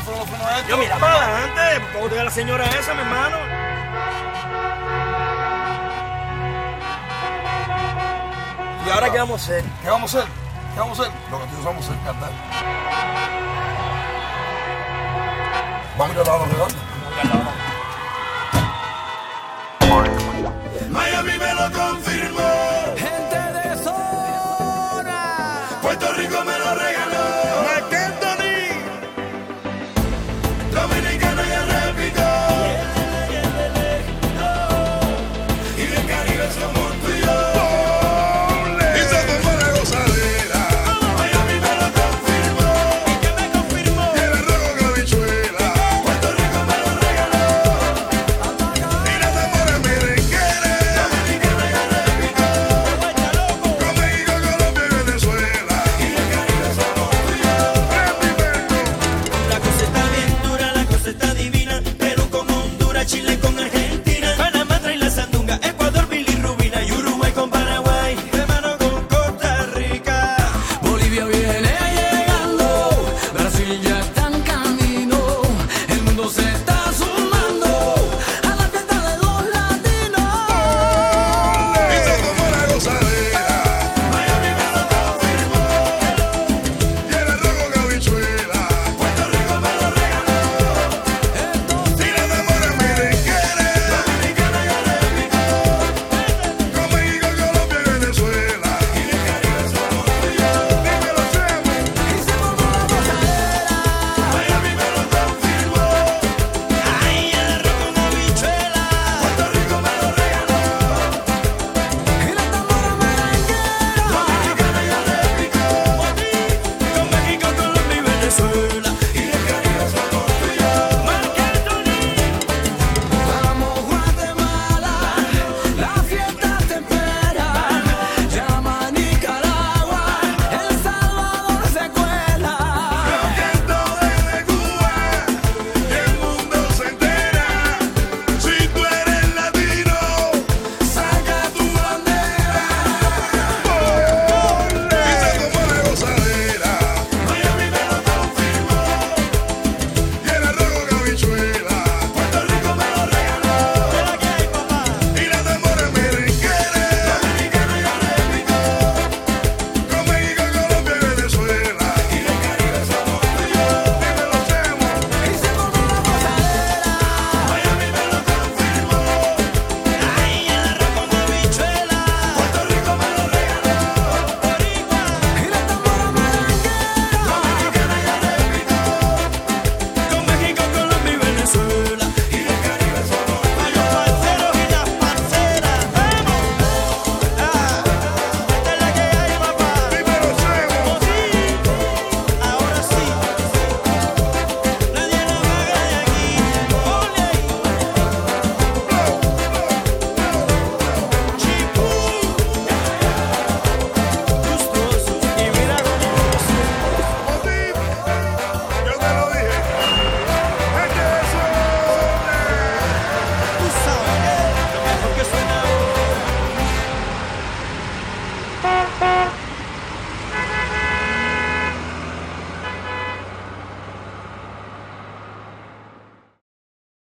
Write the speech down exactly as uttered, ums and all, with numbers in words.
micrófono esto. Yo, mira para adelante, ¿cómo te ve la señora esa, mi hermano? ¿Y ahora qué vamos a hacer? ¿Qué vamos a hacer? ¿Qué vamos a hacer? Lo que nosotros vamos a hacer es cantar. Vamos a ir a la redonda. Miami me lo confirmó.